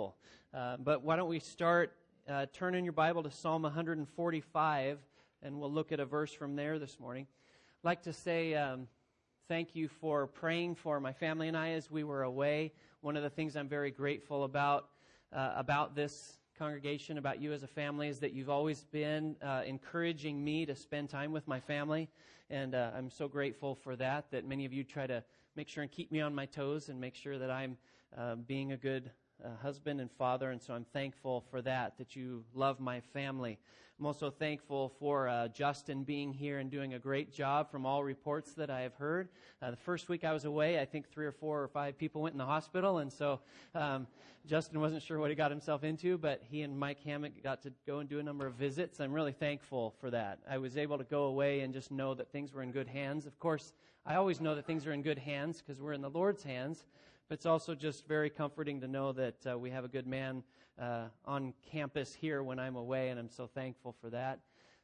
Bible. But why don't we start, turn in your Bible to Psalm 145, and we'll look at a verse from there this morning. I'd like to say thank you for praying for my family and I as we were away. One of the things I'm very grateful about this congregation, about you as a family, is that you've always been encouraging me to spend time with my family, and I'm so grateful for that many of you try to make sure and keep me on my toes and make sure that I'm being a good husband and father, and so I'm thankful for that you love my family. I'm also thankful for Justin being here and doing a great job from all reports that I have heard. The first week I was away, I think 3 or 4 or 5 people went in the hospital, and so Justin wasn't sure what he got himself into, but he and Mike Hammock got to go and do a number of visits. I'm really thankful for that. I was able to go away and just know that things were in good hands. Of course, I always know that things are in good hands because we're in the Lord's hands. But it's also just very comforting to know that we have a good man on campus here when I'm away, and I'm so thankful for that.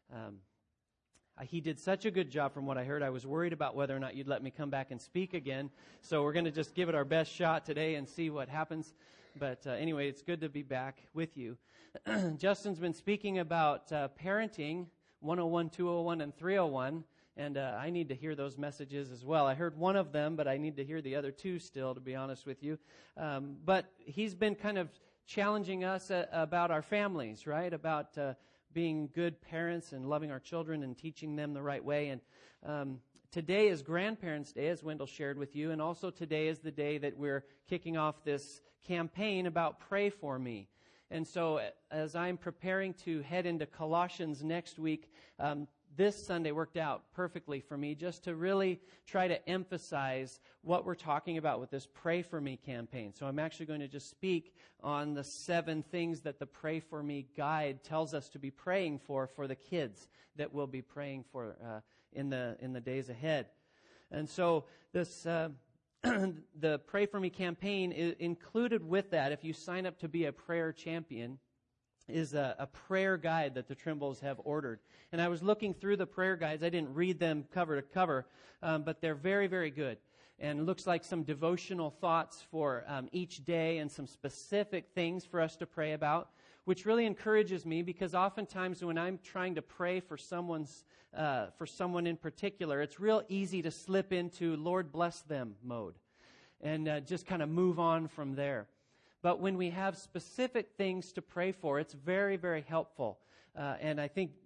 He did such a good job from what I heard. I was worried about whether or not you'd let me come back and speak again. So we're going to just give it our best shot today and see what happens. But anyway, it's good to be back with you. Justin's been speaking about parenting, 101, 201, and 301. And I need to hear those messages as well. I heard one of them, but I need to hear the other 2 still, to be honest with you. But he's been kind of challenging us about our families, right? About being good parents and loving our children and teaching them the right way. And today is Grandparents' Day, as Wendell shared with you. And also today is the day that we're kicking off this campaign about Pray For Me. And so as I'm preparing to head into Colossians next week, this Sunday worked out perfectly for me just to really try to emphasize what we're talking about with this Pray For Me campaign. So I'm actually going to just speak on the 7 things that the Pray For Me guide tells us to be praying for the kids that we'll be praying for in the days ahead. And so this the Pray For Me campaign is included with that. If you sign up to be a prayer champion, is a prayer guide that the Trimbles have ordered. And I was looking through the prayer guides. I didn't read them cover to cover, but they're very, very good. And it looks like some devotional thoughts for each day and some specific things for us to pray about, which really encourages me because oftentimes when I'm trying to pray for someone in particular, it's real easy to slip into Lord bless them mode and just kind of move on from there. But when we have specific things to pray for, it's very, very helpful. And I think,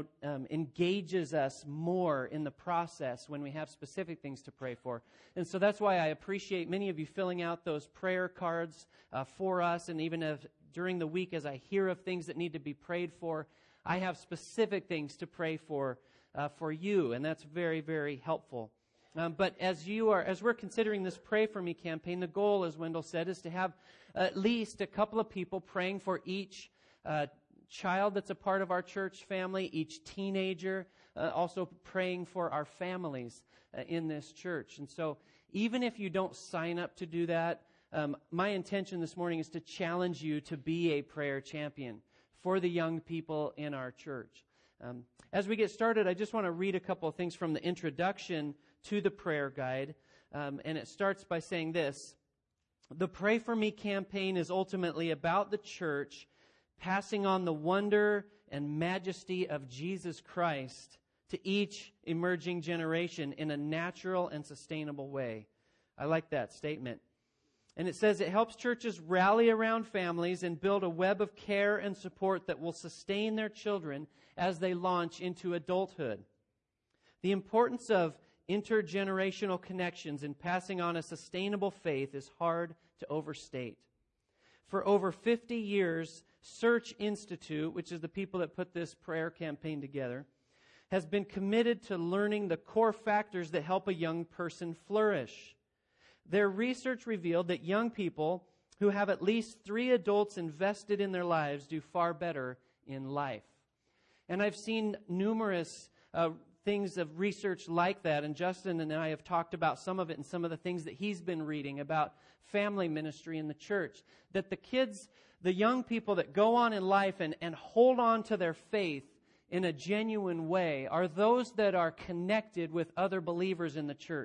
engages us more in the process when we have specific things to pray for. And so that's why I appreciate many of you filling out those prayer cards for us. And even if during the week, as I hear of things that need to be prayed for, I have specific things to pray for you. And that's very, very helpful. But as we're considering this Pray For Me campaign, the goal, as Wendell said, is to have at least a couple of people praying for each child that's a part of our church family, each teenager, also praying for our families in this church. And so even if you don't sign up to do that, my intention this morning is to challenge you to be a prayer champion for the young people in our church. As we get started, I just want to read a couple of things from the introduction to the prayer guide. And it starts by saying this: the Pray For Me campaign is ultimately about the church passing on the wonder and majesty of Jesus Christ to each emerging generation in a natural and sustainable way. I like that statement. And it says it helps churches rally around families and build a web of care and support that will sustain their children as they launch into adulthood. The importance of intergenerational connections and passing on a sustainable faith is hard to overstate. For over 50 years, Search Institute, which is the people that put this prayer campaign together, has been committed to learning the core factors that help a young person flourish. Their research revealed that young people who have at least 3 adults invested in their lives do far better in life. And I've seen numerous things of research like that, and Justin and I have talked about some of it and some of the things that he's been reading about family ministry in the church. That the kids, the young people that go on in life and hold on to their faith in a genuine way are those that are connected with other believers in the church.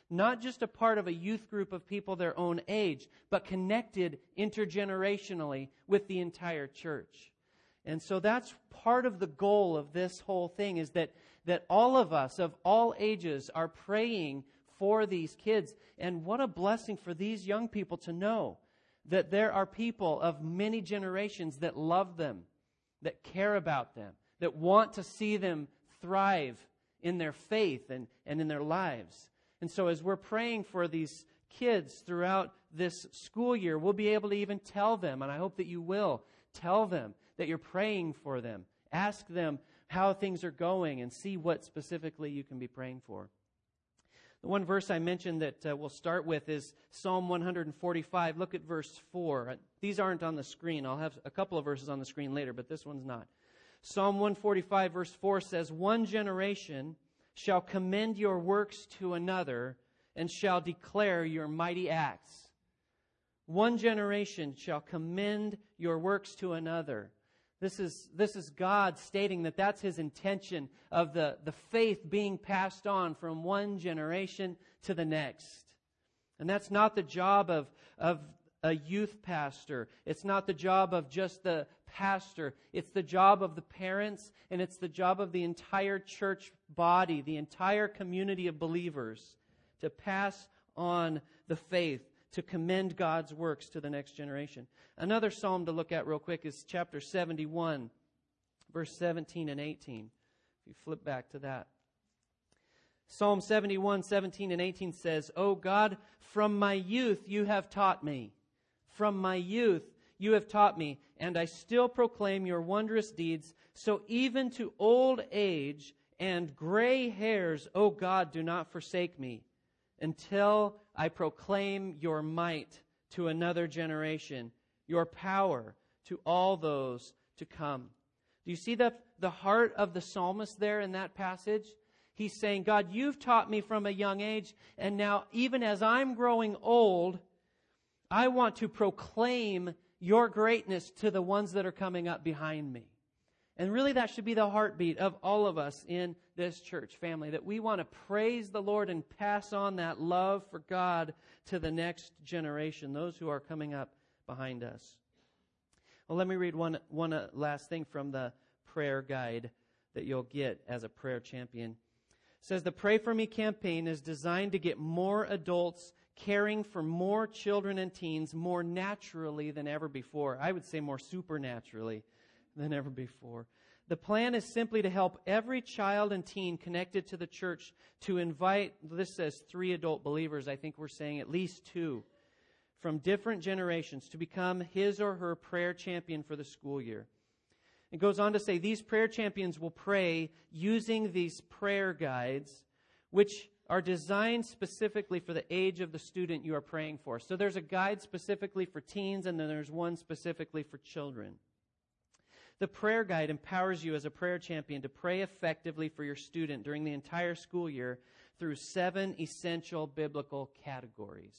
not just a part of a youth group of people their own age, but connected intergenerationally with the entire church. And so that's part of the goal of this whole thing, is that all of us of all ages are praying for these kids. And what a blessing for these young people to know that there are people of many generations that love them, that care about them, that want to see them thrive in their faith and in their lives. And so as we're praying for these kids throughout this school year, we'll be able to even tell them, and I hope that you will, tell them that you're praying for them. Ask them how things are going and see what specifically you can be praying for. The one verse I mentioned that we'll start with is Psalm 145. Look at verse 4. These aren't on the screen. I'll have a couple of verses on the screen later, but this one's not. Psalm 145 verse 4 says, "One generation shall commend your works to another and shall declare your mighty acts." One generation shall commend your works to another. This is God stating that that's His intention of the faith being passed on from one generation to the next. And that's not the job of a youth pastor. It's not the job of just the pastor. It's the job of the parents, and it's the job of the entire church body, the entire community of believers, to pass on the faith, to commend God's works to the next generation. Another psalm to look at real quick is chapter 71, verse 17 and 18. If you flip back to that. Psalm 71, 17 and 18 says, "O God, from my youth you have taught me. From my youth you have taught me, and I still proclaim your wondrous deeds. So even to old age and gray hairs, O God, do not forsake me, until I proclaim your might to another generation, your power to all those to come." Do you see the heart of the psalmist there in that passage? He's saying, God, you've taught me from a young age, and now even as I'm growing old, I want to proclaim your greatness to the ones that are coming up behind me. And really that should be the heartbeat of all of us in this church family, that we want to praise the Lord and pass on that love for God to the next generation, those who are coming up behind us. Well, let me read one last thing from the prayer guide that you'll get as a prayer champion. It says, the Pray For Me campaign is designed to get more adults caring for more children and teens more naturally than ever before. I would say more supernaturally than ever before. The plan is simply to help every child and teen connected to the church to invite, this says 3 adult believers, I think we're saying at least 2, from different generations to become his or her prayer champion for the school year. It goes on to say these prayer champions will pray using these prayer guides, which are designed specifically for the age of the student you are praying for. So there's a guide specifically for teens, and then there's one specifically for children. The prayer guide empowers you as a prayer champion to pray effectively for your student during the entire school year through 7 essential biblical categories.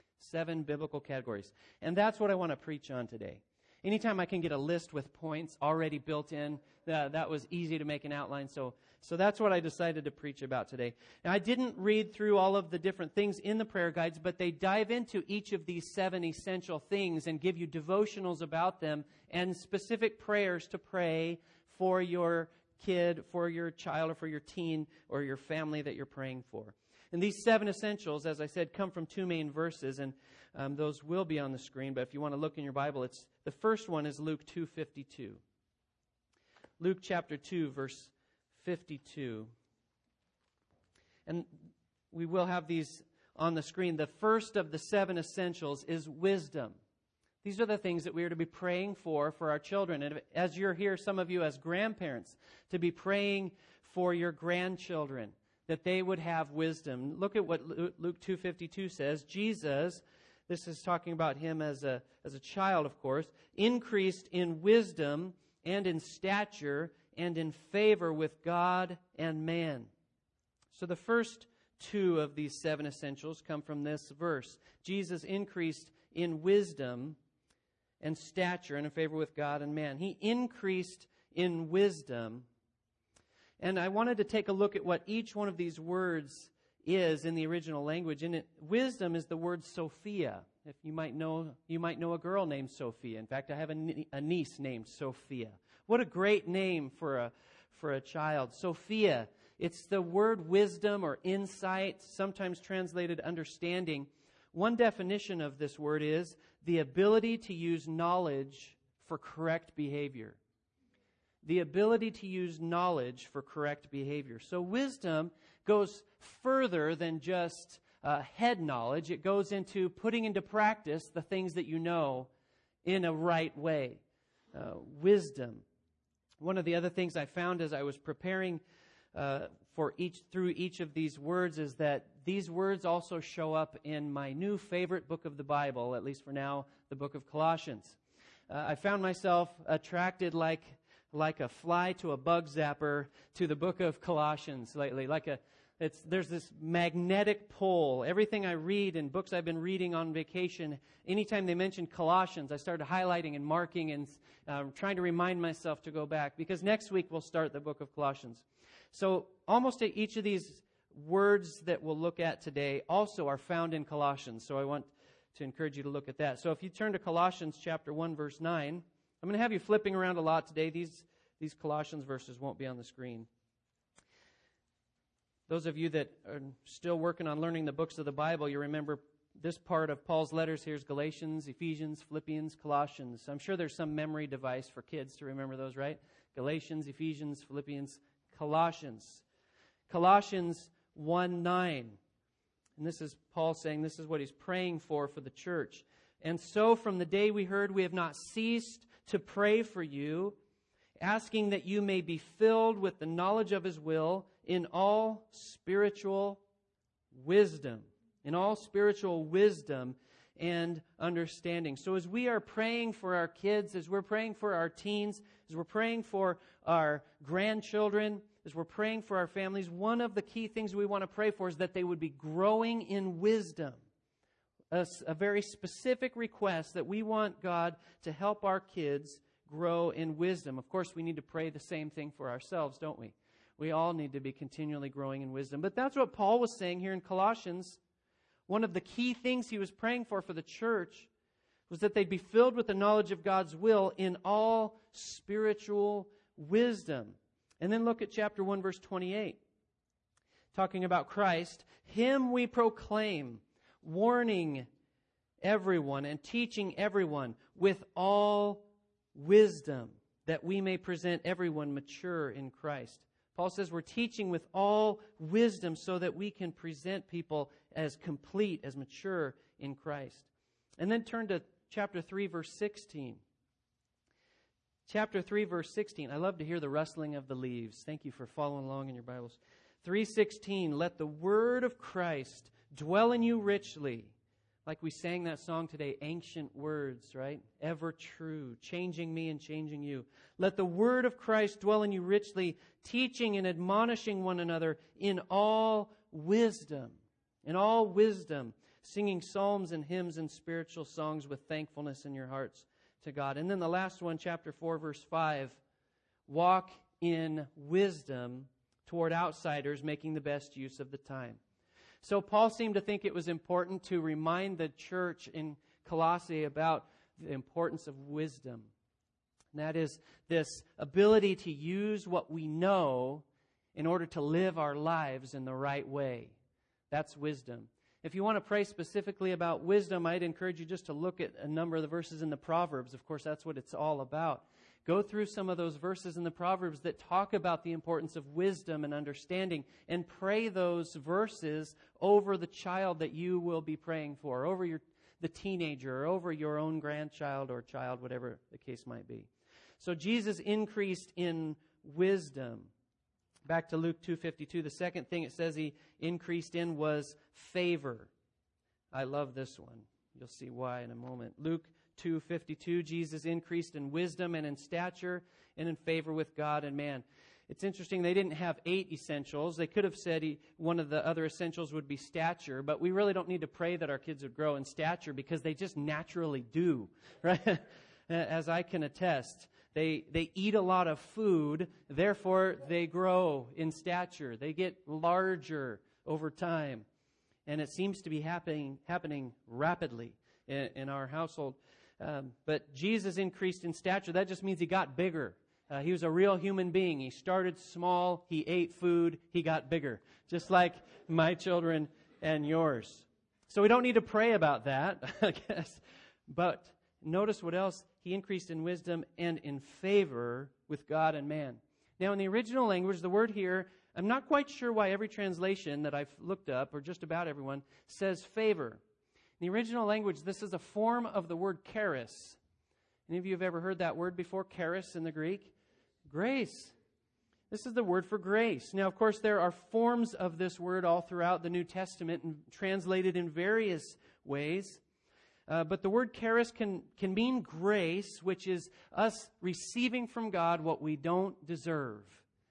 7 biblical categories. And that's what I want to preach on today. Anytime I can get a list with points already built in, that was easy to make an outline. So that's what I decided to preach about today. Now, I didn't read through all of the different things in the prayer guides, but they dive into each of these 7 essential things and give you devotionals about them and specific prayers to pray for your kid, for your child, or for your teen, or your family that you're praying for. And these 7 essentials, as I said, come from 2 main verses, and those will be on the screen. But if you want to look in your Bible, the first one is Luke 2:52. Luke chapter 2, verse 52. And we will have these on the screen. The first of the 7 essentials is wisdom. These are the things that we are to be praying for our children. And as you're here, some of you as grandparents, to be praying for your grandchildren, that they would have wisdom. Look at what Luke 2:52 says. Jesus, this is talking about him as a child, of course, increased in wisdom and in stature and in favor with God and man. So the first 2 of these 7 essentials come from this verse. Jesus increased in wisdom and stature and in favor with God and man. He increased in wisdom. And I wanted to take a look at what each one of these words is in the original language. And wisdom is the word Sophia. If you might know a girl named Sophia. In fact, I have a niece named Sophia. What a great name for a child. Sophia. It's the word wisdom or insight, sometimes translated understanding. One definition of this word is the ability to use knowledge for correct behavior. The ability to use knowledge for correct behavior. So wisdom goes further than just head knowledge. It goes into putting into practice the things that you know in a right way. Wisdom. One of the other things I found as I was preparing through each of these words is that these words also show up in my new favorite book of the Bible, at least for now, the book of Colossians. I found myself attracted like a fly to a bug zapper to the book of Colossians lately. There's this magnetic pull. Everything I read in books I've been reading on vacation, anytime they mention Colossians, I started highlighting and marking and trying to remind myself to go back, because next week we'll start the book of Colossians. So almost each of these words that we'll look at today also are found in Colossians. So I want to encourage you to look at that. So if you turn to Colossians chapter 1, verse 9, I'm going to have you flipping around a lot today. These Colossians verses won't be on the screen. Those of you that are still working on learning the books of the Bible, you remember this part of Paul's letters. Here's Galatians, Ephesians, Philippians, Colossians. I'm sure there's some memory device for kids to remember those, right? Galatians, Ephesians, Philippians, Colossians. Colossians 1:9. And this is Paul saying, this is what he's praying for the church. And so from the day we heard, we have not ceased to pray for you, asking that you may be filled with the knowledge of His will in all spiritual wisdom. In all spiritual wisdom and understanding. So as we are praying for our kids, as we're praying for our teens, as we're praying for our grandchildren, as we're praying for our families, one of the key things we want to pray for is that they would be growing in wisdom. A very specific request that we want God to help our kids grow in wisdom. Of course, we need to pray the same thing for ourselves, don't we? We all need to be continually growing in wisdom. But that's what Paul was saying here in Colossians. One of the key things he was praying for the church was that they'd be filled with the knowledge of God's will in all spiritual wisdom. And then look at chapter 1, verse 28. Talking about Christ. Him we proclaim, warning everyone and teaching everyone with all wisdom, that we may present everyone mature in Christ. Paul says we're teaching with all wisdom so that we can present people as complete, as mature in Christ. And then turn to chapter 3, verse 16. Chapter 3, verse 16. I love to hear the rustling of the leaves. Thank you for following along in your Bibles. 3:16. Let the word of Christ dwell in you richly. Like we sang that song today, ancient words, right? Ever true, changing me and changing you. Let the word of Christ dwell in you richly, teaching and admonishing one another in all wisdom. In all wisdom, singing psalms and hymns and spiritual songs with thankfulness in your hearts to God. And then the last one, chapter 4, verse 5. Walk in wisdom toward outsiders, making the best use of the time. So Paul seemed to think it was important to remind the church in Colossae about the importance of wisdom. And that is this ability to use what we know in order to live our lives in the right way. That's wisdom. If you want to pray specifically about wisdom, I'd encourage you just to look at a number of the verses in the Proverbs. Of course, that's what it's all about. Go through some of those verses in the Proverbs that talk about the importance of wisdom and understanding, and pray those verses over the child that you will be praying for, over the teenager, or over your own grandchild or child, whatever the case might be. So Jesus increased in wisdom. Back to Luke 2:52, the second thing it says he increased in was favor. I love this one. You'll see why in a moment. Luke 2:52, Jesus increased in wisdom and in stature and in favor with God and man. It's interesting, they didn't have 8 essentials. They could have said one of the other essentials would be stature, but we really don't need to pray that our kids would grow in stature because they just naturally do, right? As I can attest. They eat a lot of food, therefore they grow in stature. They get larger over time. And it seems to be happening rapidly in our household. But Jesus increased in stature. That just means he got bigger. He was a real human being. He started small. He ate food. He got bigger. Just like my children and yours. So we don't need to pray about that, I guess. But notice what else. He increased in wisdom and in favor with God and man. Now, in the original language, the word here, I'm not quite sure why every translation that I've looked up, or just about everyone, says favor. In the original language, this is a form of the word charis. Any of you have ever heard that word before, charis in the Greek? Grace. This is the word for grace. Now, of course, there are forms of this word all throughout the New Testament and translated in various ways. But the word charis can mean grace, which is us receiving from God what we don't deserve.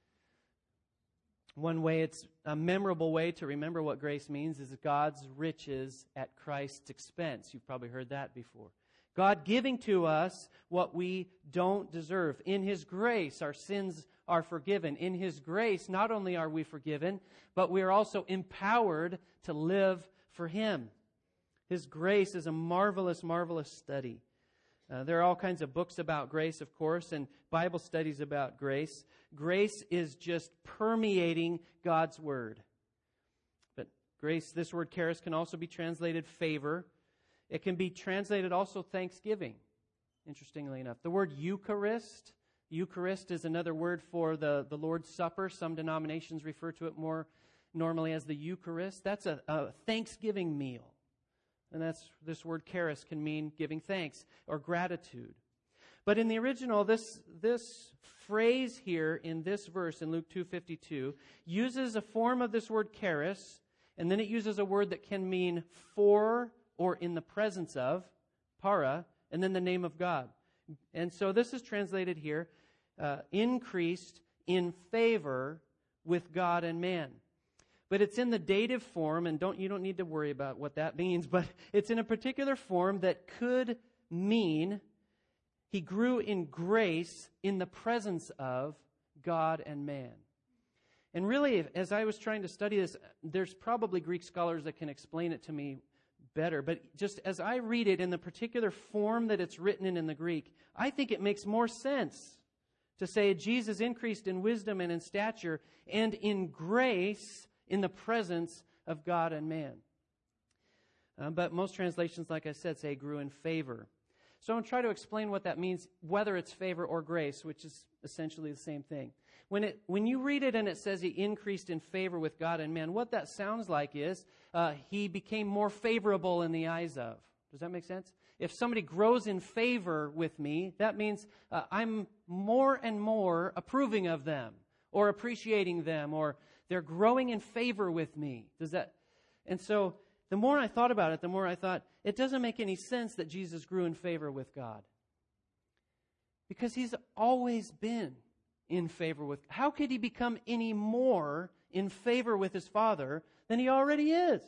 One way, it's a memorable way to remember what grace means, is God's riches at Christ's expense. You've probably heard that before. God giving to us what we don't deserve. In His grace, our sins are forgiven. In His grace, not only are we forgiven, but we are also empowered to live for Him. His grace is a marvelous, marvelous study. There are all kinds of books about grace, of course, and Bible studies about grace. Grace is just permeating God's Word. But grace, this word charis, can also be translated favor. It can be translated also thanksgiving, interestingly enough. The word Eucharist is another word for the Lord's Supper. Some denominations refer to it more normally as the Eucharist. That's a thanksgiving meal. And this word charis can mean giving thanks or gratitude. But in the original, this phrase here in this verse in Luke 2:52 uses a form of this word charis, and then it uses a word that can mean for or in the presence of, para, and then the name of God. And so this is translated here, increased in favor with God and man. But it's in the dative form, and you don't need to worry about what that means, but it's in a particular form that could mean he grew in grace in the presence of God and man. And really, as I was trying to study this, there's probably Greek scholars that can explain it to me better. But just as I read it in the particular form that it's written in the Greek, I think it makes more sense to say Jesus increased in wisdom and in stature and in grace in the presence of God and man. But most translations, like I said, say grew in favor. So I'm going to try to explain what that means, whether it's favor or grace, which is essentially the same thing. When you read it and it says he increased in favor with God and man, what that sounds like is he became more favorable in the eyes of. Does that make sense? If somebody grows in favor with me, that means I'm more and more approving of them or appreciating them, or they're growing in favor with me. And so the more I thought about it, the more I thought, it doesn't make any sense that Jesus grew in favor with God. Because he's always been in favor with. How could he become any more in favor with his Father than he already is?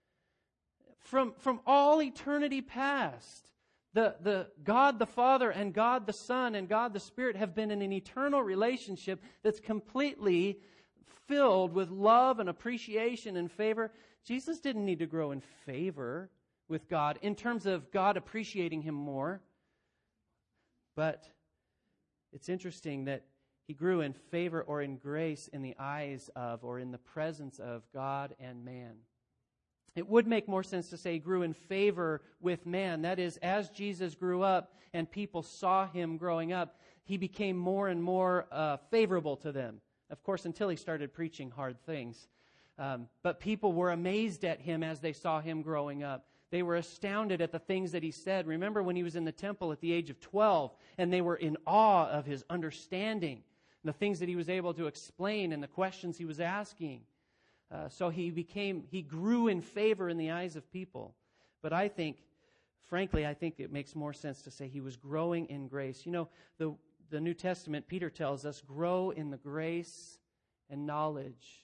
From all eternity past, the God the Father and God the Son and God the Spirit have been in an eternal relationship that's completely filled with love and appreciation and favor. Jesus didn't need to grow in favor with God in terms of God appreciating him more. But it's interesting that he grew in favor or in grace in the eyes of or in the presence of God and man. It would make more sense to say he grew in favor with man. That is, as Jesus grew up and people saw him growing up, he became more and more favorable to them. Of course, until he started preaching hard things. But people were amazed at him as they saw him growing up. They were astounded at the things that he said. Remember when he was in the temple at the age of 12, and they were in awe of his understanding, the things that he was able to explain and the questions he was asking. So he grew in favor in the eyes of people. But I think it makes more sense to say he was growing in grace. You know, the New Testament, Peter tells us, grow in the grace and knowledge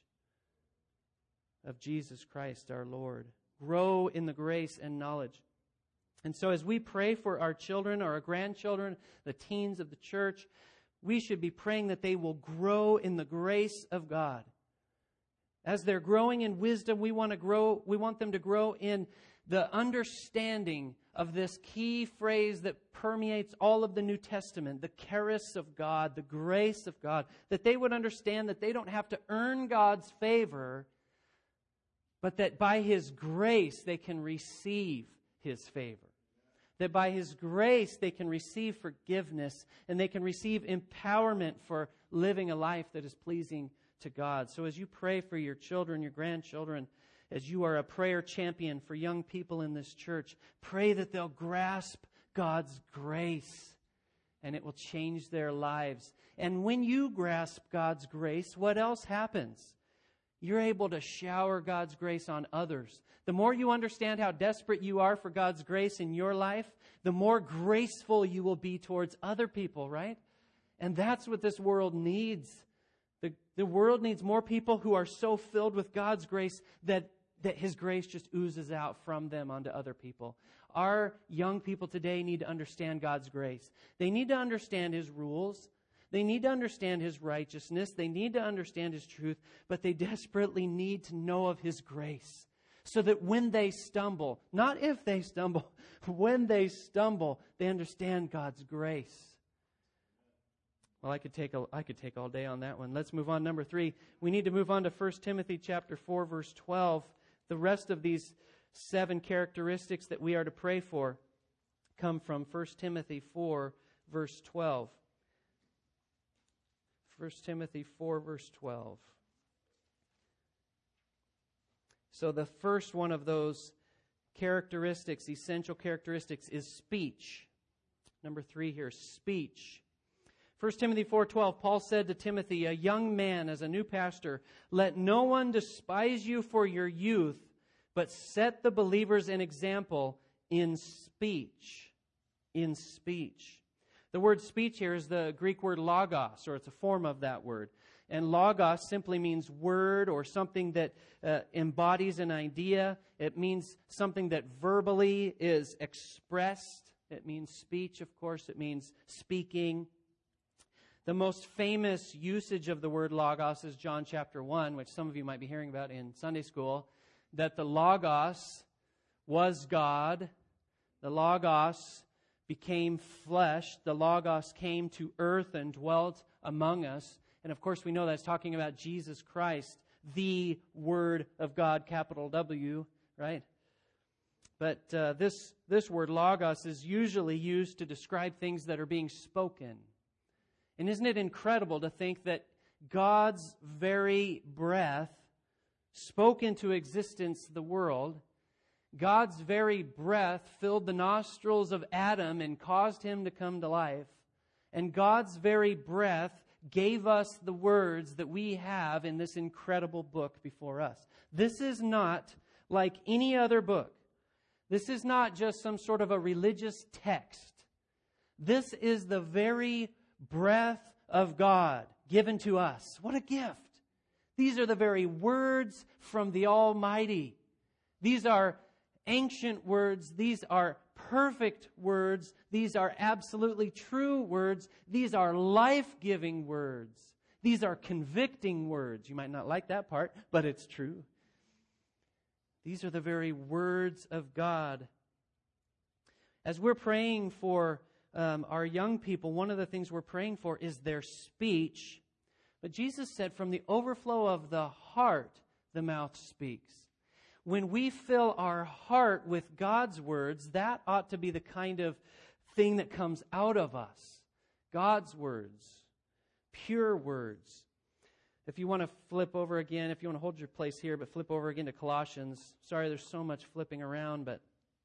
of Jesus Christ our Lord. Grow in the grace and knowledge. And so as we pray for our children or our grandchildren, the teens of the church, we should be praying that they will grow in the grace of God. As they're growing in wisdom, we want them to grow in the understanding of this key phrase that permeates all of the New Testament, the charis of God, the grace of God, that they would understand that they don't have to earn God's favor, but that by His grace they can receive His favor. That by His grace they can receive forgiveness and they can receive empowerment for living a life that is pleasing to God. So as you pray for your children, your grandchildren, as you are a prayer champion for young people in this church, pray that they'll grasp God's grace and it will change their lives. And when you grasp God's grace, what else happens? You're able to shower God's grace on others. The more you understand how desperate you are for God's grace in your life, the more graceful you will be towards other people, right? And that's what this world needs. The world needs more people who are so filled with God's grace that His grace just oozes out from them onto other people. Our young people today need to understand God's grace. They need to understand His rules. They need to understand His righteousness. They need to understand His truth. But they desperately need to know of His grace. So that when they stumble, not if they stumble, when they stumble, they understand God's grace. Well, I could take all day on that one. Let's move on. Number 3, we need to move on to 1 Timothy chapter 4, verse 12. The rest of these 7 characteristics that we are to pray for come from 1 Timothy 4, verse 12. 1 Timothy 4, verse 12. So the first one of those characteristics, essential characteristics, is speech. Number 3 here, speech. 1 Timothy 4:12, Paul said to Timothy, a young man as a new pastor, let no one despise you for your youth, but set the believers an example in speech. In speech. The word speech here is the Greek word logos, or it's a form of that word. And logos simply means word or something that embodies an idea. It means something that verbally is expressed. It means speech, of course. It means speaking. The most famous usage of the word logos is John chapter 1, which some of you might be hearing about in Sunday school, that the logos was God. The logos became flesh. The logos came to earth and dwelt among us. And of course we know that's talking about Jesus Christ, the Word of God, capital W, right? But this word logos is usually used to describe things that are being spoken. And isn't it incredible to think that God's very breath spoke into existence the world? God's very breath filled the nostrils of Adam and caused him to come to life. And God's very breath gave us the words that we have in this incredible book before us. This is not like any other book. This is not just some sort of a religious text. This is the very breath of God given to us. What a gift. These are the very words from the Almighty. These are ancient words. These are perfect words. These are absolutely true words. These are life-giving words. These are convicting words. You might not like that part, but it's true. These are the very words of God. As we're praying for our young people, one of the things we're praying for is their speech. But Jesus said, from the overflow of the heart, the mouth speaks. When we fill our heart with God's words, that ought to be the kind of thing that comes out of us. God's words, pure words. If you want to flip over again, if you want to hold your place here, but flip over again to Colossians. Sorry, there's so much flipping around, but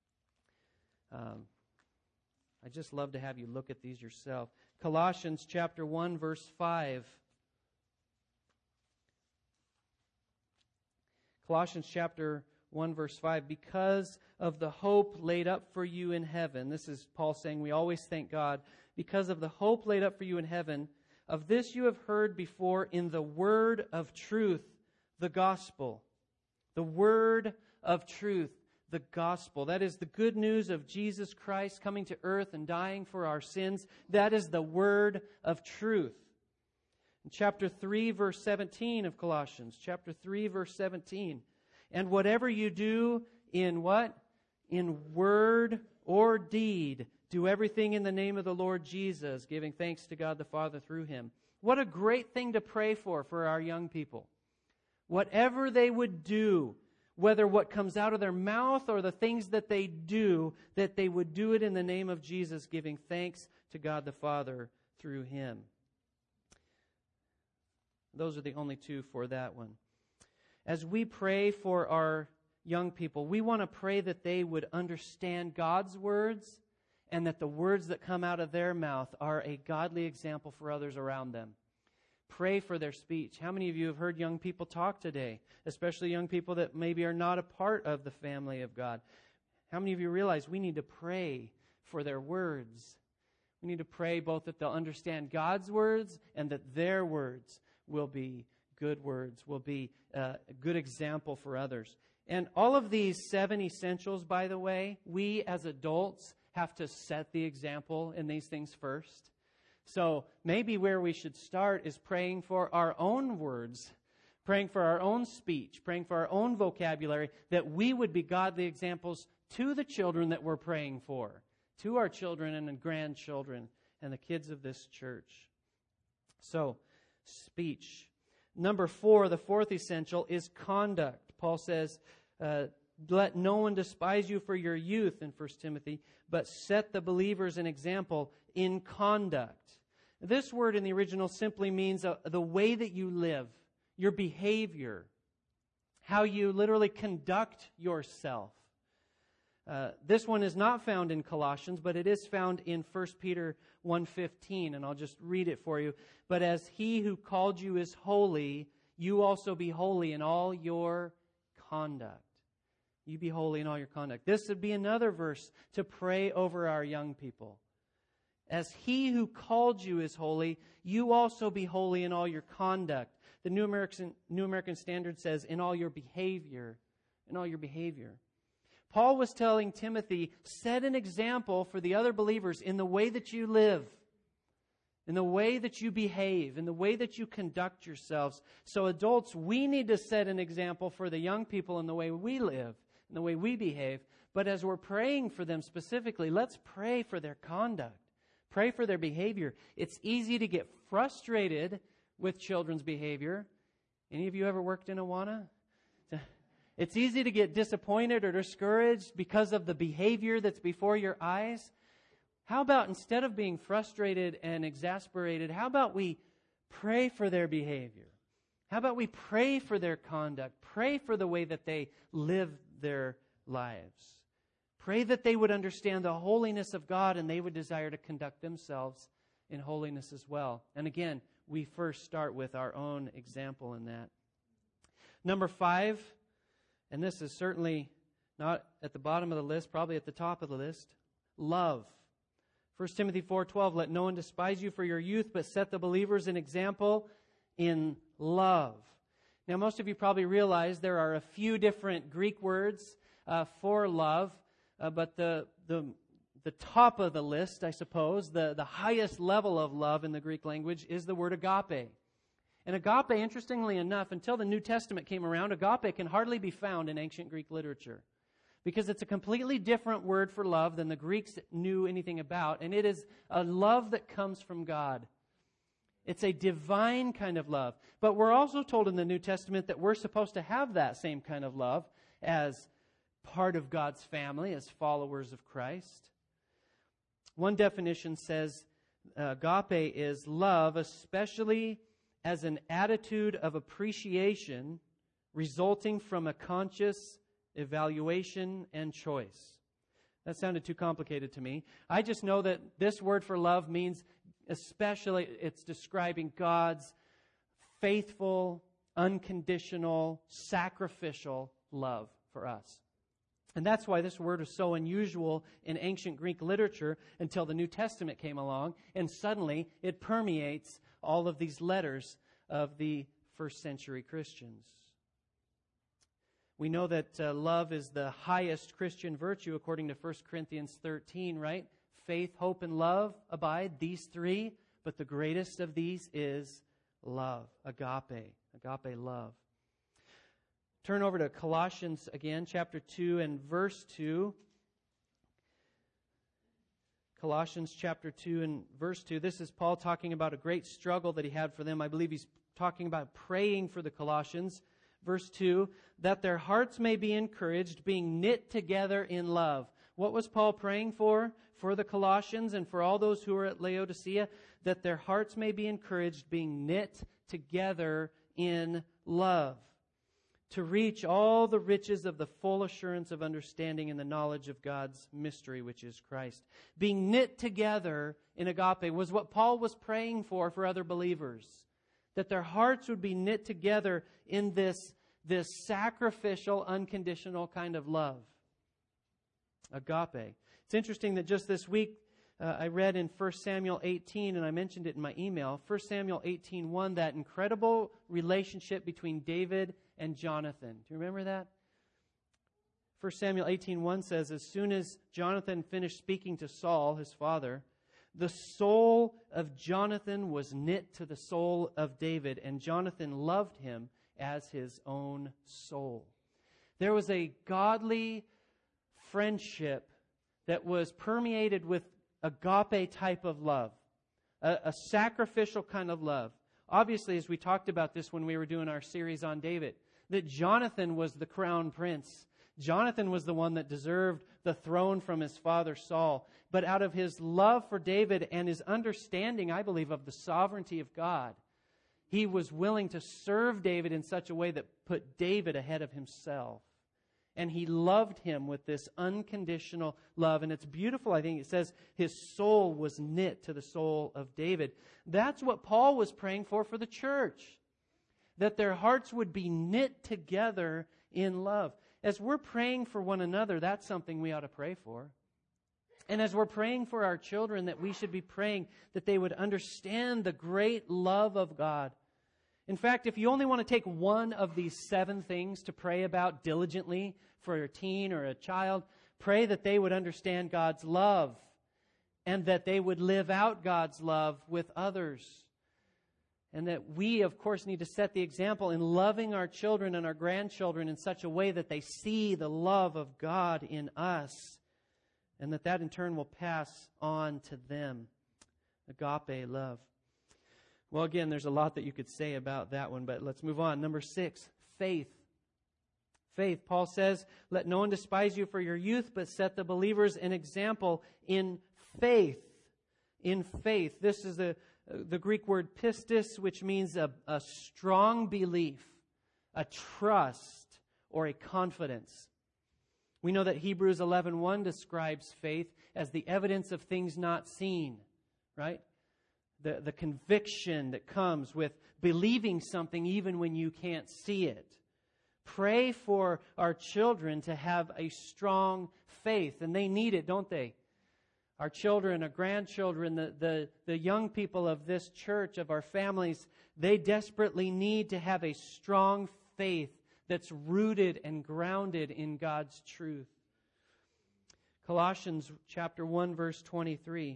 I just love to have you look at these yourself. Colossians chapter 1, verse 5. Colossians chapter 1, verse 5. Because of the hope laid up for you in heaven. This is Paul saying we always thank God. Because of the hope laid up for you in heaven, of this you have heard before in the word of truth, the gospel. The word of truth, the gospel. That is the good news of Jesus Christ coming to earth and dying for our sins. That is the word of truth. In chapter 3, verse 17 of Colossians. Chapter 3, verse 17. And whatever you do in what? In word or deed, do everything in the name of the Lord Jesus, giving thanks to God the Father through Him. What a great thing to pray for our young people. Whatever they would do, whether what comes out of their mouth or the things that they do, that they would do it in the name of Jesus, giving thanks to God the Father through Him. Those are the only two for that one. As we pray for our young people, we want to pray that they would understand God's words and that the words that come out of their mouth are a godly example for others around them. Pray for their speech. How many of you have heard young people talk today, especially young people that maybe are not a part of the family of God? How many of you realize we need to pray for their words? We need to pray both that they'll understand God's words and that their words will be good words, will be a good example for others. And all of these 7 essentials, by the way, we as adults have to set the example in these things first. So maybe where we should start is praying for our own words, praying for our own speech, praying for our own vocabulary, that we would be godly examples to the children that we're praying for, to our children and grandchildren and the kids of this church. So, speech. Number 4, the fourth essential, is conduct. Paul says, let no one despise you for your youth in 1 Timothy, but set the believers an example in conduct. This word in the original simply means the way that you live, your behavior, how you literally conduct yourself. This one is not found in Colossians, but it is found in 1 Peter 1:15, and I'll just read it for you. But as He who called you is holy, you also be holy in all your conduct. You be holy in all your conduct. This would be another verse to pray over our young people. As He who called you is holy, you also be holy in all your conduct. The New American Standard says, in all your behavior. In all your behavior. Paul was telling Timothy, set an example for the other believers in the way that you live, in the way that you behave, in the way that you conduct yourselves. So adults, we need to set an example for the young people in the way we live, in the way we behave. But as we're praying for them specifically, let's pray for their conduct. Pray for their behavior. It's easy to get frustrated with children's behavior. Any of you ever worked in Awana? It's easy to get disappointed or discouraged because of the behavior that's before your eyes. How about instead of being frustrated and exasperated, how about we pray for their behavior? How about we pray for their conduct? Pray for the way that they live their lives. Pray that they would understand the holiness of God and they would desire to conduct themselves in holiness as well. And again, we first start with our own example in that. Number 5, and this is certainly not at the bottom of the list, probably at the top of the list, love. 1 Timothy 4:12, let no one despise you for your youth, but set the believers an example in love. Now, most of you probably realize there are a few different Greek words for love, but the top of the list, I suppose, the highest level of love in the Greek language is the word agape. And agape, interestingly enough, until the New Testament came around, agape can hardly be found in ancient Greek literature because it's a completely different word for love than the Greeks knew anything about, and it is a love that comes from God. It's a divine kind of love. But we're also told in the New Testament that we're supposed to have that same kind of love as part of God's family, as followers of Christ. One definition says agape is love, especially as an attitude of appreciation resulting from a conscious evaluation and choice. That sounded too complicated to me. I just know that this word for love means especially it's describing God's faithful, unconditional, sacrificial love for us. And that's why this word was so unusual in ancient Greek literature until the New Testament came along, and suddenly it permeates all of these letters of the first century Christians. We know that love is the highest Christian virtue according to 1 Corinthians 13, right? Faith, hope, and love abide, these three, but the greatest of these is love. Agape love. Turn over to Colossians again, chapter 2 and verse 2. Colossians chapter 2 and verse 2. This is Paul talking about a great struggle that he had for them. I believe he's talking about praying for the Colossians. Verse 2, that their hearts may be encouraged, being knit together in love. What was Paul praying for? For the Colossians and for all those who are at Laodicea, that their hearts may be encouraged, being knit together in love, to reach all the riches of the full assurance of understanding in the knowledge of God's mystery, which is Christ. Being knit together in agape was what Paul was praying for other believers. That their hearts would be knit together in this sacrificial, unconditional kind of love. Agape. It's interesting that just this week I read in 1 Samuel 18, and I mentioned it in my email, 1 Samuel 18:1, that incredible relationship between David and Jonathan. Do you remember that? 1 Samuel 18:1 says, as soon as Jonathan finished speaking to Saul, his father, the soul of Jonathan was knit to the soul of David, and Jonathan loved him as his own soul. There was a godly friendship that was permeated with agape type of love, a sacrificial kind of love. Obviously, as we talked about this when we were doing our series on David, that Jonathan was the crown prince. Jonathan was the one that deserved the throne from his father Saul. But out of his love for David and his understanding, I believe, of the sovereignty of God, he was willing to serve David in such a way that put David ahead of himself. And he loved him with this unconditional love. And it's beautiful, I think. It says his soul was knit to the soul of David. That's what Paul was praying for the church. That their hearts would be knit together in love. As we're praying for one another, that's something we ought to pray for. And as we're praying for our children, that we should be praying that they would understand the great love of God. In fact, if you only want to take one of these 7 things to pray about diligently for a teen or a child, pray that they would understand God's love and that they would live out God's love with others. And that we, of course, need to set the example in loving our children and our grandchildren in such a way that they see the love of God in us, and that in turn will pass on to them. Agape love. Well, again, there's a lot that you could say about that one, but let's move on. Number 6, faith. Faith. Paul says, let no one despise you for your youth, but set the believers an example in faith. In faith. This is the Greek word pistis, which means a strong belief, a trust, or a confidence. We know that Hebrews 11:1 describes faith as the evidence of things not seen, right? The conviction that comes with believing something even when you can't see it. Pray for our children to have a strong faith, and they need it, don't they? Our children, our grandchildren, the young people of this church, of our families, they desperately need to have a strong faith that's rooted and grounded in God's truth. Colossians chapter 1, verse 23.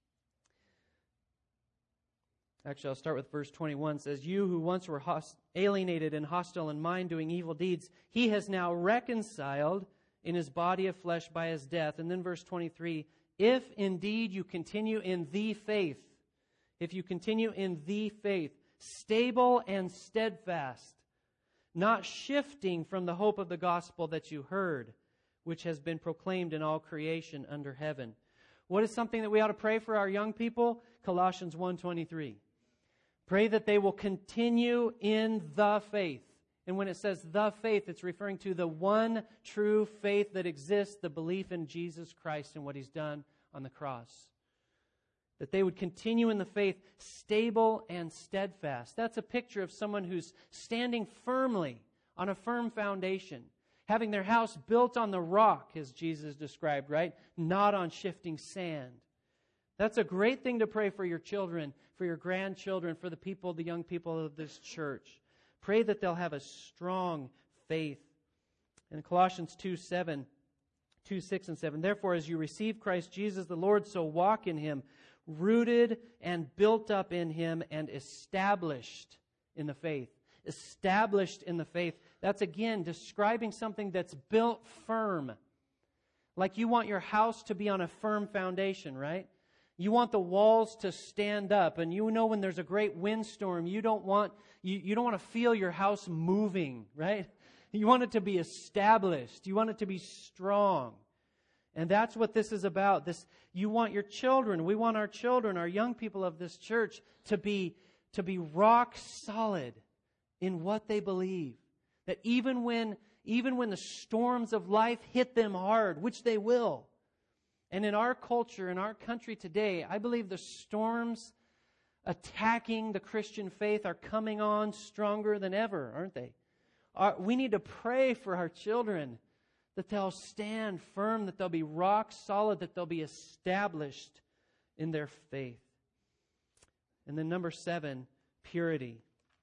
Actually, I'll start with verse 21. It says, you who once were alienated and hostile in mind, doing evil deeds, he has now reconciled in his body of flesh by his death. And then verse 23, if indeed you continue in the faith, if you continue in the faith, stable and steadfast, not shifting from the hope of the gospel that you heard, which has been proclaimed in all creation under heaven. What is something that we ought to pray for our young people? Colossians 1:23. Pray that they will continue in the faith. And when it says the faith, it's referring to the one true faith that exists, the belief in Jesus Christ and what He's done on the cross. That they would continue in the faith, stable and steadfast. That's a picture of someone who's standing firmly on a firm foundation, having their house built on the rock, as Jesus described, right? Not on shifting sand. That's a great thing to pray for your children, for your grandchildren, for the people, the young people of this church. Pray that they'll have a strong faith. In Colossians 2:6 and 7, therefore, as you receive Christ Jesus the Lord, so walk in Him, rooted and built up in Him and established in the faith. Established in the faith. That's again describing something that's built firm. Like you want your house to be on a firm foundation, right? You want the walls to stand up, and you know when there's a great windstorm, you don't want to feel your house moving, right? You want it to be established. You want it to be strong. And that's what this is about. You want your children, we want our children, our young people of this church to be rock solid in what they believe. That even when the storms of life hit them hard, which they will. And in our culture, in our country today, I believe the storms attacking the Christian faith are coming on stronger than ever, aren't they? We need to pray for our children that they'll stand firm, that they'll be rock solid, that they'll be established in their faith. And then number 7, purity.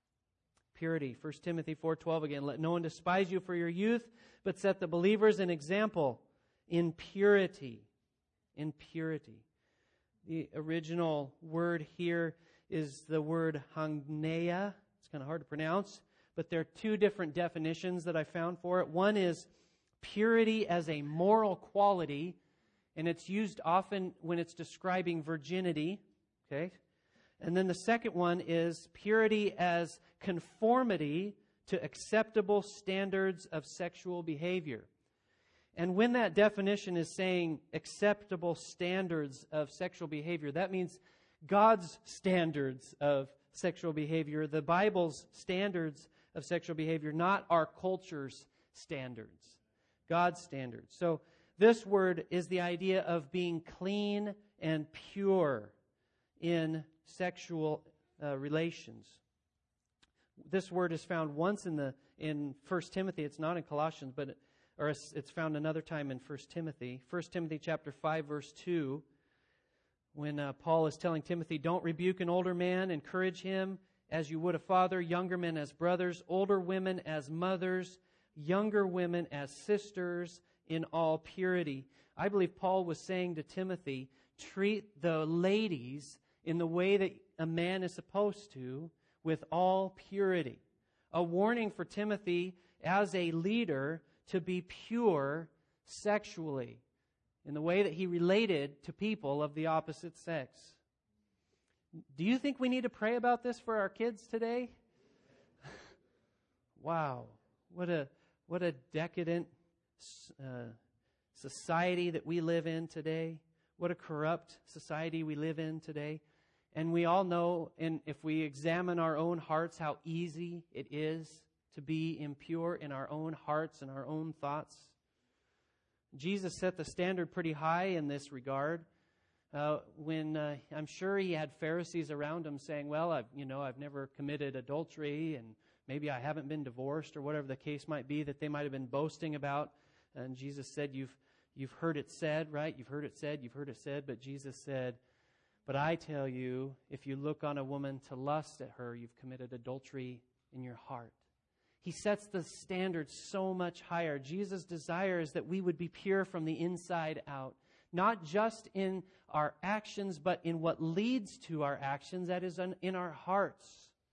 Purity. 1 Timothy 4:12 again. Let no one despise you for your youth, but set the believers an example in purity. In purity. The original word here is the word hagneia. It's kind of hard to pronounce, but there are 2 different definitions that I found for it. One is purity as a moral quality, and it's used often when it's describing virginity. Okay? And then the second one is purity as conformity to acceptable standards of sexual behavior. And when that definition is saying acceptable standards of sexual behavior, that means God's standards of sexual behavior, the Bible's standards of sexual behavior, not our culture's standards. God's standards. So this word is the idea of being clean and pure in sexual relations. This word is found once in 1 Timothy. It's not in Colossians, or it's found another time in 1 Timothy. 1 Timothy chapter 5, verse 2, when Paul is telling Timothy, don't rebuke an older man, encourage him as you would a father, younger men as brothers, older women as mothers, younger women as sisters in all purity. I believe Paul was saying to Timothy, treat the ladies in the way that a man is supposed to, with all purity. A warning for Timothy as a leader to be pure sexually in the way that he related to people of the opposite sex. Do you think we need to pray about this for our kids today? Wow, what a decadent society that we live in today. What a corrupt society we live in today. And we all know, and if we examine our own hearts, how easy it is to be impure in our own hearts and our own thoughts. Jesus set the standard pretty high in this regard. When I'm sure he had Pharisees around him saying, well, I've never committed adultery, and maybe I haven't been divorced, or whatever the case might be that they might have been boasting about. And Jesus said, you've heard it said, right? You've heard it said. But Jesus said, but I tell you, if you look on a woman to lust at her, you've committed adultery in your heart. He sets the standard so much higher. Jesus' desire is that we would be pure from the inside out, not just in our actions, but in what leads to our actions, that is in our hearts.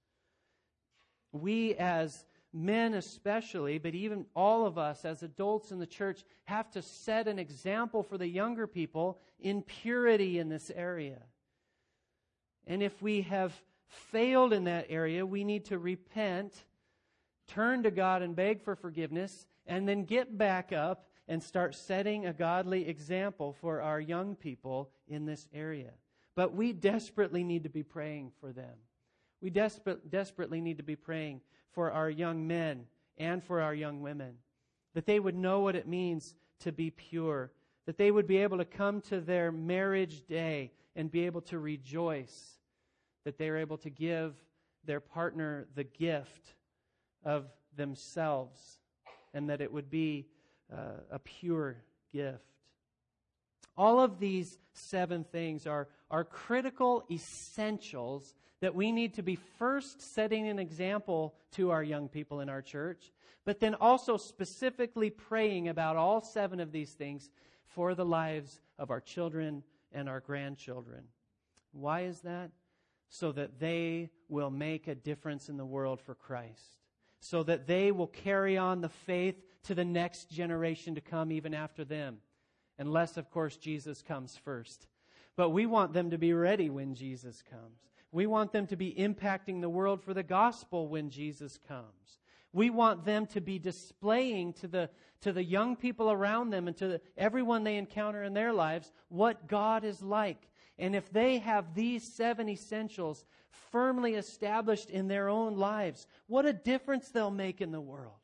We as men especially, but even all of us as adults in the church, have to set an example for the younger people in purity in this area. And if we have failed in that area, we need to repent, turn to God and beg for forgiveness, and then get back up and start setting a godly example for our young people in this area. But we desperately need to be praying for them. We desperately need to be praying for our young men and for our young women, that they would know what it means to be pure, that they would be able to come to their marriage day and be able to rejoice that they are able to give their partner the gift of themselves, and that it would be a pure gift. All of these 7 things are critical essentials that we need to be first setting an example to our young people in our church, but then also specifically praying about all 7 of these things for the lives of our children and our grandchildren. Why is that? So that they will make a difference in the world for Christ. So that they will carry on the faith to the next generation to come even after them. Unless, of course, Jesus comes first. But we want them to be ready when Jesus comes. We want them to be impacting the world for the gospel when Jesus comes. We want them to be displaying to the young people around them and to everyone they encounter in their lives what God is like. And if they have these 7 essentials firmly established in their own lives, what a difference they'll make in the world.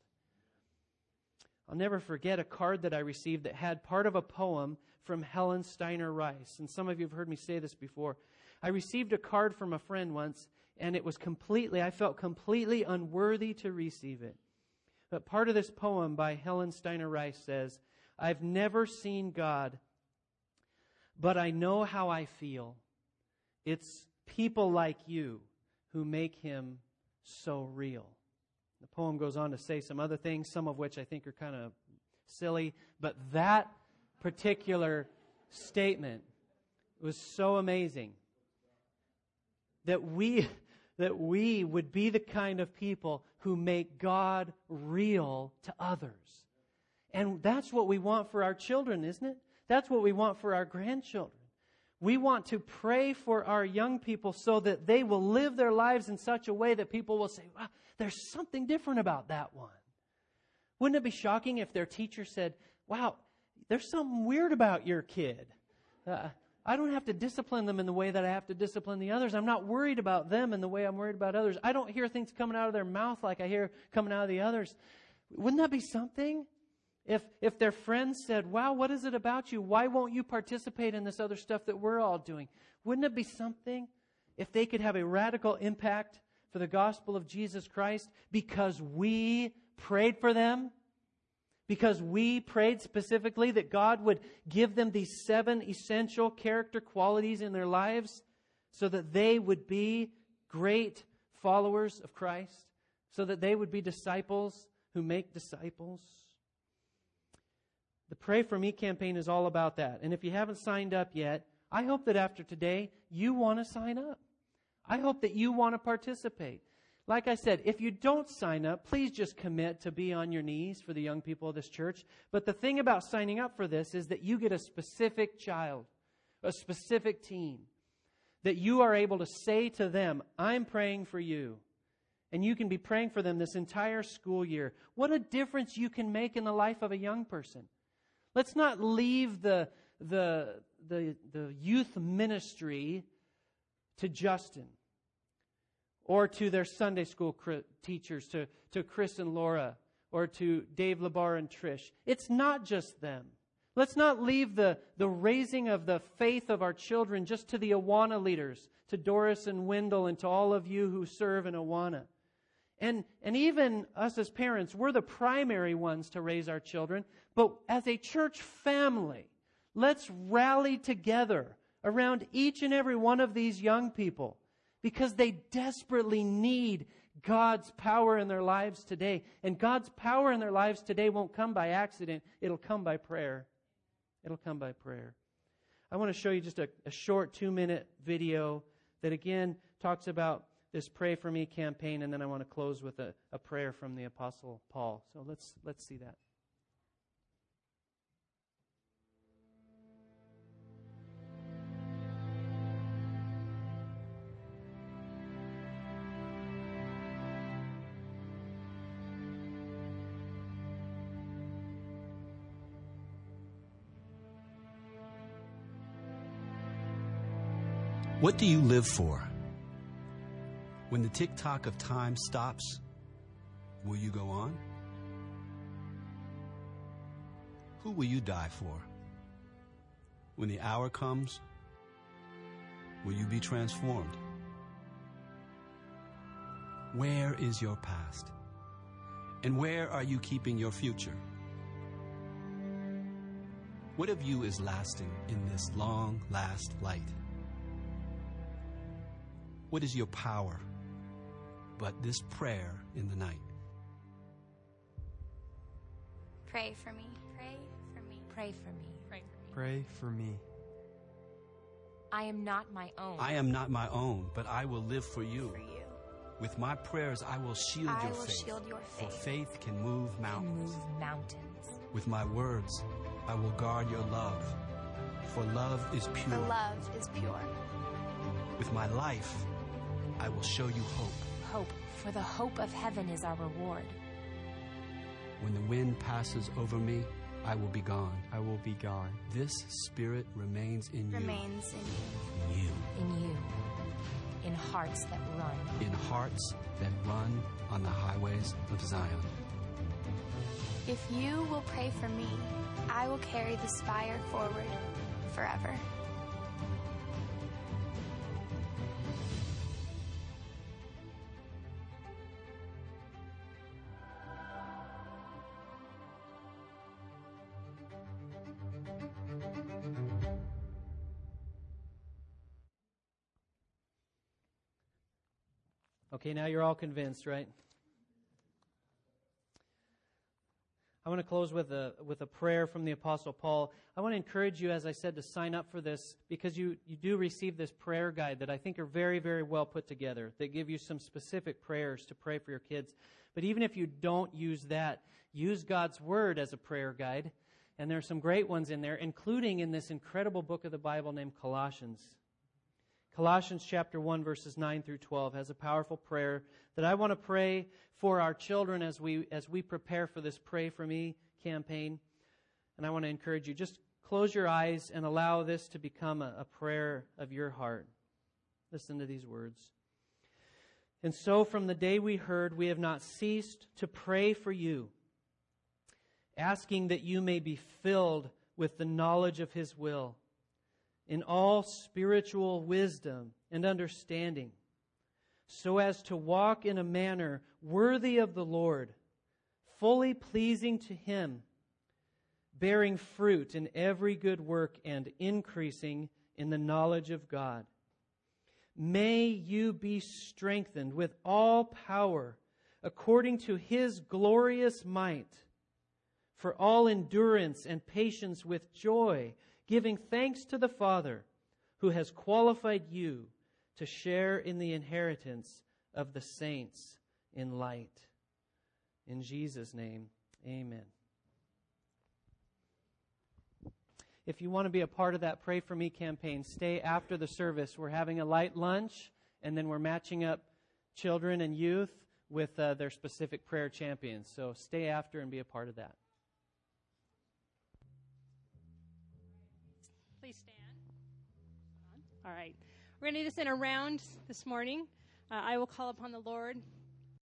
I'll never forget a card that I received that had part of a poem from Helen Steiner Rice. And some of you have heard me say this before. I received a card from a friend once, and I felt completely unworthy to receive it. But part of this poem by Helen Steiner Rice says, "I've never seen God, but I know how I feel. It's people like you who make Him so real." The poem goes on to say some other things, some of which I think are kind of silly, but that particular statement was so amazing. That we would be the kind of people who make God real to others. And that's what we want for our children, isn't it? That's what we want for our grandchildren. We want to pray for our young people so that they will live their lives in such a way that people will say, "Wow, there's something different about that one." Wouldn't it be shocking if their teacher said, "Wow, there's something weird about your kid. I don't have to discipline them in the way that I have to discipline the others. I'm not worried about them in the way I'm worried about others. I don't hear things coming out of their mouth like I hear coming out of the others." Wouldn't that be something? If their friends said, "Wow, what is it about you? Why won't you participate in this other stuff that we're all doing?" Wouldn't it be something if they could have a radical impact for the gospel of Jesus Christ because we prayed for them? Because we prayed specifically that God would give them these 7 essential character qualities in their lives so that they would be great followers of Christ, so that they would be disciples who make disciples. The Pray For Me campaign is all about that. And if you haven't signed up yet, I hope that after today, you want to sign up. I hope that you want to participate. Like I said, if you don't sign up, please just commit to be on your knees for the young people of this church. But the thing about signing up for this is that you get a specific child, a specific teen, that you are able to say to them, "I'm praying for you." And you can be praying for them this entire school year. What a difference you can make in the life of a young person. Let's not leave the youth ministry to Justin or to their Sunday school teachers, to Chris and Laura, or to Dave Labar and Trish. It's not just them. Let's not leave the raising of the faith of our children just to the Awana leaders, to Doris and Wendell, and to all of you who serve in Awana. And even us as parents, we're the primary ones to raise our children. But as a church family, let's rally together around each and every one of these young people, because they desperately need God's power in their lives today. And God's power in their lives today won't come by accident. It'll come by prayer. It'll come by prayer. I want to show you just a short 2-minute video that again talks about this Pray For Me campaign, and then I want to close with a prayer from the Apostle Paul. So let's see that. What do you live for? When the tick-tock of time stops, will you go on? Who will you die for? When the hour comes, will you be transformed? Where is your past? And where are you keeping your future? What of you is lasting in this long last light? What is your power but this prayer in the night? Pray for me. Pray for me. Pray for me. Pray for me. Pray for me. I am not my own. I am not my own, but I will live for you. For you. With my prayers, I will shield I your will faith. shield your For faith. faith can move mountains. Move mountains. With my words, I will guard your love. For love is For pure. love is pure. With my life, I will show you hope. Hope, for the hope of heaven is our reward. When the wind passes over me, I will be gone. I will be gone. This spirit remains in Remains in you. you. In you. In hearts that run. In hearts that run on the highways of Zion. If you will pray for me, I will carry this fire forward forever. Okay, now you're all convinced, right? I want to close with a prayer from the Apostle Paul. I want to encourage you, as I said, to sign up for this because you do receive this prayer guide that I think are very, very well put together. They give you some specific prayers to pray for your kids. But even if you don't use that, use God's Word as a prayer guide. And there are some great ones in there, including in this incredible book of the Bible named Colossians. Colossians chapter 1, verses 9 through 12 has a powerful prayer that I want to pray for our children as we prepare for this Pray For Me campaign. And I want to encourage you, just close your eyes and allow this to become a prayer of your heart. Listen to these words. And so from the day we heard, we have not ceased to pray for you, asking that you may be filled with the knowledge of His will, in all spiritual wisdom and understanding, so as to walk in a manner worthy of the Lord, fully pleasing to Him, bearing fruit in every good work and increasing in the knowledge of God. May you be strengthened with all power according to His glorious might, for all endurance and patience with joy, giving thanks to the Father who has qualified you to share in the inheritance of the saints in light. In Jesus' name, amen. If you want to be a part of that Pray For Me campaign, stay after the service. We're having a light lunch, and then we're matching up children and youth with their specific prayer champions. So stay after and be a part of that. Please stand. All right. We're going to do this in a round this morning. I will call upon the Lord.